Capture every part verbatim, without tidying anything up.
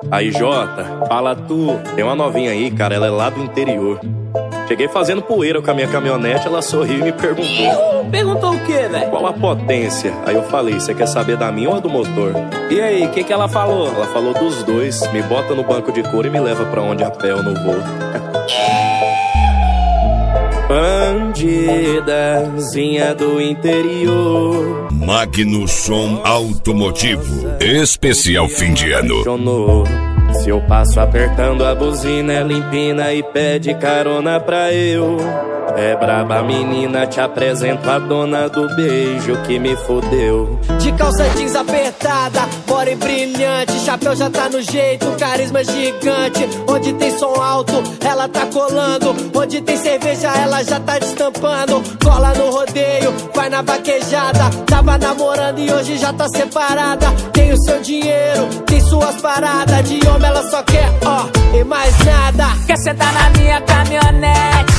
Aí, Jota, fala tu. Tem uma novinha aí, cara, ela é lá do interior. Cheguei fazendo poeira com a minha caminhonete, ela sorriu e me perguntou. Perguntou o quê, velho? Qual a potência? Aí eu falei, você quer saber da minha ou do motor? E aí, o que que ela falou? Ela falou dos dois, me bota no banco de couro e me leva pra onde a pé eu não vou. Bandidazinha do interior. Magno Som Automotivo, especial fim de ano. Se eu passo apertando a buzina, ela empina e pede carona pra eu. É braba menina, te apresento a dona do beijo que me fodeu. De calça jeans apertada, bora brilhante, chapéu já tá no jeito, carisma gigante. Onde tem som alto, ela tá colando. Onde tem cerveja, ela já tá destampando. Cola no rodeio, vai na vaquejada. Tava namorando e hoje já tá separada. Tem o seu dinheiro, tem suas paradas. De homem ela só quer, ó, e mais nada. Quer sentar na minha caminhonete?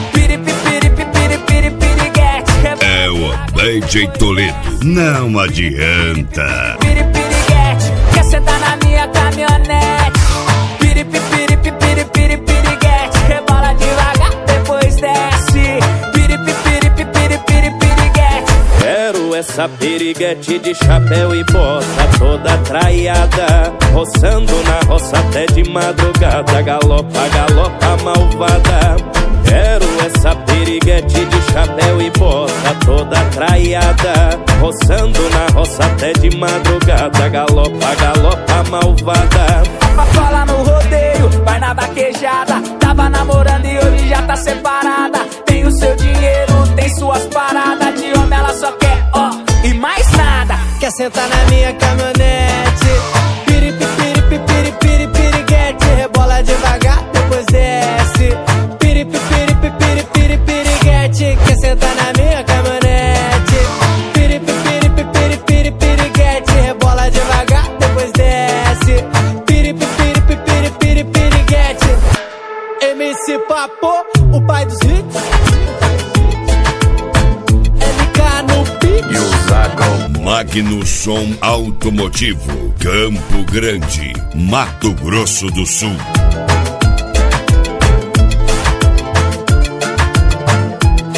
É o D J Toledo, não adianta. Piripiriguete, quer sentar na minha caminhonete? Piripipiripipiripiripiriguete, rebola devagar, depois desce. Piripipiripipiripiriguete. Quero essa piriguete de chapéu e bota toda traiada, roçando na roça até de madrugada. Galopa, galopa malvada. Quero essa piriguete de chapéu e bota toda traiada, roçando na roça até de madrugada. Galopa, galopa malvada. Cola no rodeio, vai na vaquejada. Tava namorando e hoje já tá separada. Tem o seu dinheiro, tem suas paradas. De homem ela só quer, ó, e mais nada. Quer sentar na minha caminhonete? Piripipiripipiripiriguete, rebola devagar, depois desce. Piripipiripipiripiriguete, quer sentar na minha caminhonete? Piripipiripipiripiriguete, rebola devagar, depois desce. Piripipiripipiripiriguete. M C Papo, o pai dos hits. L K no beat. E o Zagal. Magno Som Automotivo, Campo Grande, Mato Grosso do Sul.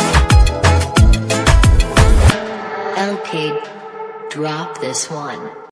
L P, drop this one.